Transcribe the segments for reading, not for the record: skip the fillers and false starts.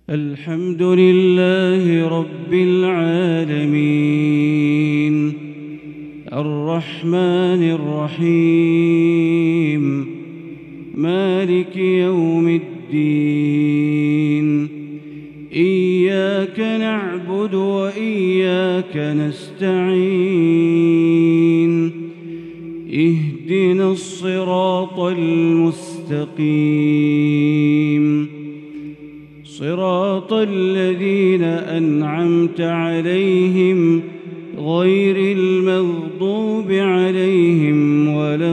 الحمد لله رب العالمين الرحمن الرحيم مالك يوم الدين إياك نعبد وإياك نستعين اهدنا الصراط المستقيم صراط الذين أنعمت عليهم غير المغضوب عليهم ولا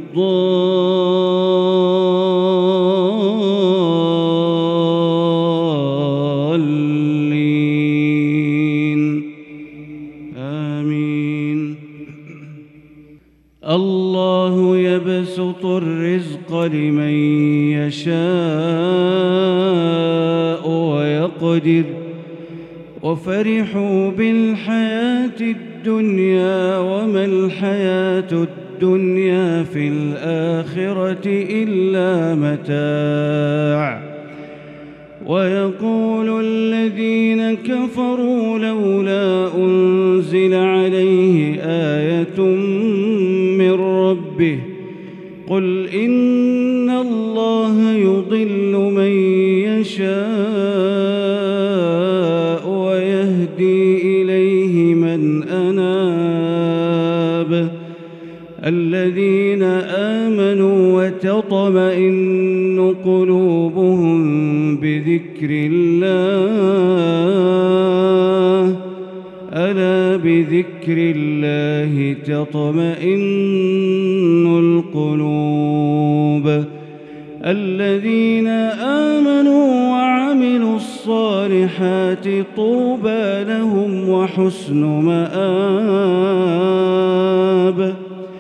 الضالين آمين. الله يبسط الرزق لمن يشاء ويقدر وفرحوا بالحياة الدنيا وما الحياة الدنيا في الآخرة إلا متاع. ويقول الذين كفروا لولا أنزل عليه آية من ربه قل إن الله يضل من يشاء ويهدي إليه من أناب الذين آمنوا وتطمئن قلوبهم بذكر الله ألا بذكر الله تطمئن القلوب. الذين آمنوا وعملوا الصالحات طوبى لهم وحسن مآب.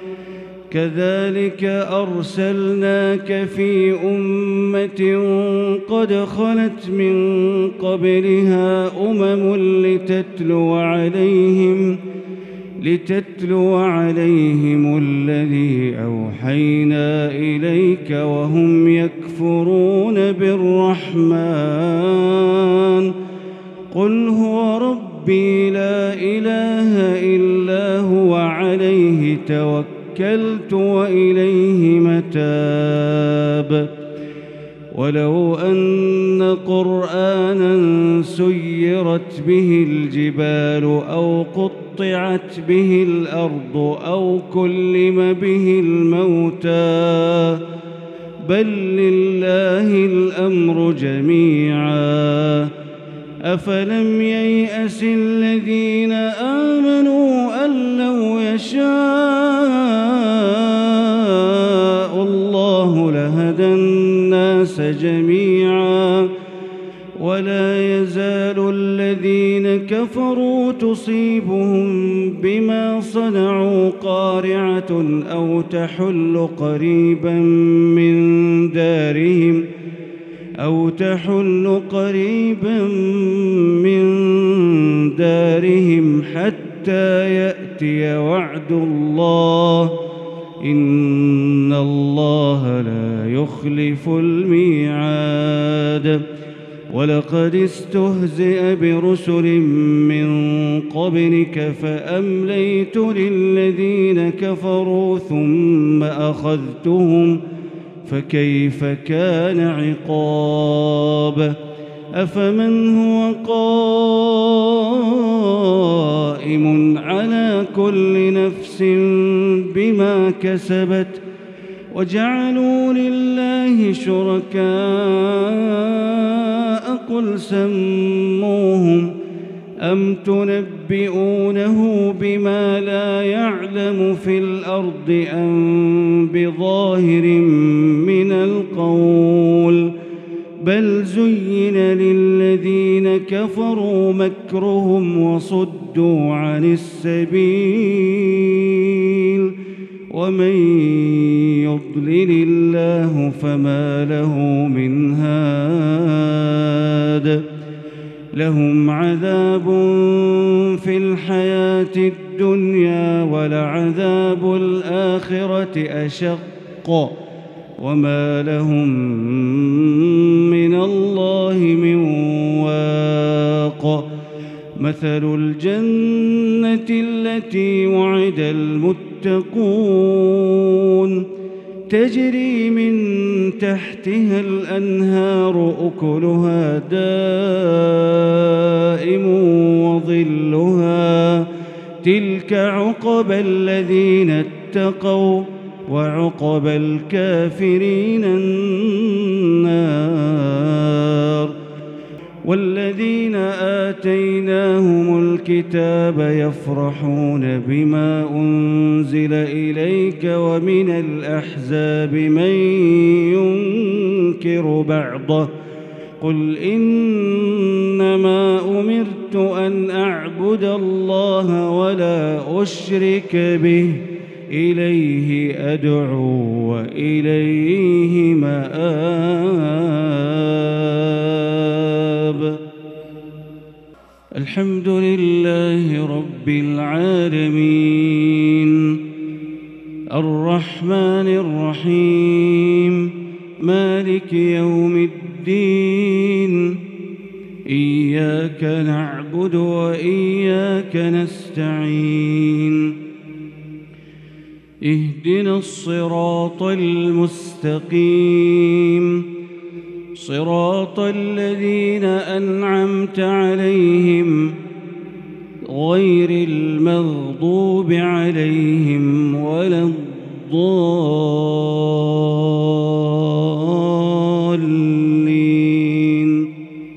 كذلك أرسلناك في أمة قد خلت من قبلها لتتلو عليهم الذي أوحينا إليك وهم يكفرون بالرحمن قل هو ربي لا إله إلا هو عليه توكلت وإليه متاب. ولو أن قرآنا سيرت به الجبال أو قطعت به الأرض أو كلم به الموتى بل لله الأمر جميعا أفلم ييأس الذين آمنوا أن لو يشاء الله لهدى الناس جميعا ولا يزال الذين كفروا تصيبهم بما صنعوا قارعة أو تحل قريبا من دارهم حتى يأتي وعد الله إن الله لا يخلف الميعاد. ولقد استهزئ برسل من قبلك فأمليت للذين كفروا ثم أخذتهم فكيف كان عقاب. أفمن هو قائم على كل نفس بما كسبت وجعلوا لله شركاء قل سموهم أم تنبئونه بما لا يعلم في الأرض أم بظاهر من القول بل زين للذين كفروا مكرهم وصدوا عن السبيل ومن يضلل الله فما له من هاد. لهم عذاب في الحياة الدنيا ولعذاب الآخرة أشق وما لهم من الله من مثل الجنة التي وعد المتقون تجري من تحتها الأنهار أكلها دائم وظلها تلك عقبى الذين اتقوا وعقبى الكافرين النار. والذين آتيناهم الكتاب يفرحون بما أنزل إليك ومن الأحزاب من ينكر بعضه قل إنما أمرت أن أعبد الله ولا أشرك به إليه أدعو وإليه مآب. الحمد لله رب العالمين الرحمن الرحيم مالك يوم الدين إياك نعبد وإياك نستعين اهدنا الصراط المستقيم صراط الذين أنعمت عليهم غير المغضوب عليهم ولا الضالين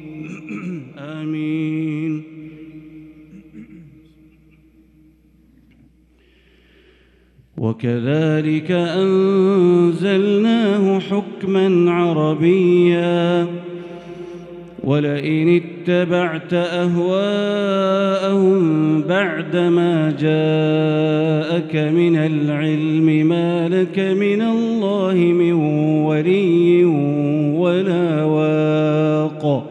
آمين. وكذلك أنزلناه حكما عربيا ولئن اتبعت أهواءهم بعدما جاءك من العلم ما لك من الله من ولي ولا واق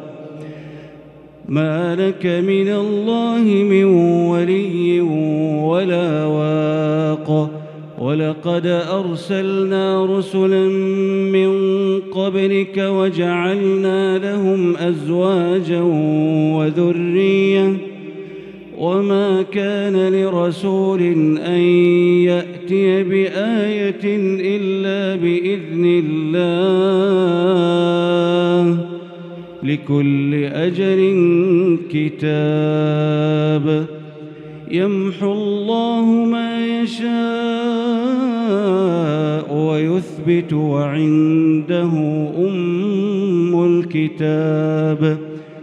ما لك من الله من ولي ولا واق. ولقد أرسلنا رسلا من قبلك وجعلنا لهم أزواجا وذرية وما كان لرسول أن يأتي بآية إلا بإذن الله لكل أجل كتاب يمحو الله ما يشاء ويثبت وعنده أم الكتاب.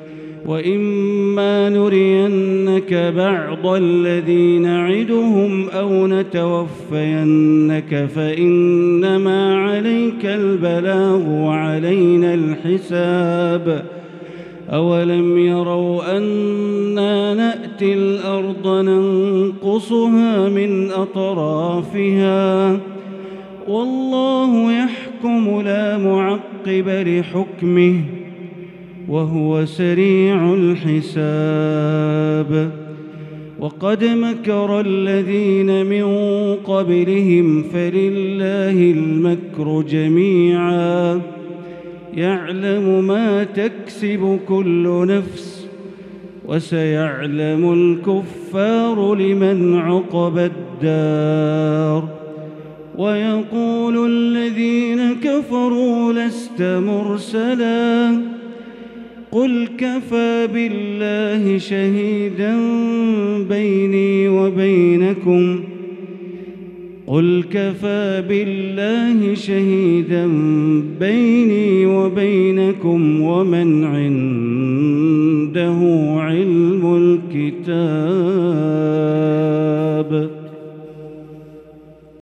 وإما نرينك بعض الذي نعدهم أو نتوفينك فإنما عليك البلاغ وعلينا الحساب. أولم يروا أنا نأتي الأرض ننقصها من أطرافها والله يحكم لا معقب لحكمه وهو سريع الحساب. وقد مكر الذين من قبلهم فلله المكر جميعا يعلم ما تكسب كل نفس وسيعلم الكفار لمن عقبى الدار. ويقول الذين كفروا لست مرسلا قل كفى بالله شهيدا بيني وبينكم قل كفى بالله شهيدا بيني وبينكم ومن عنده علم الكتاب.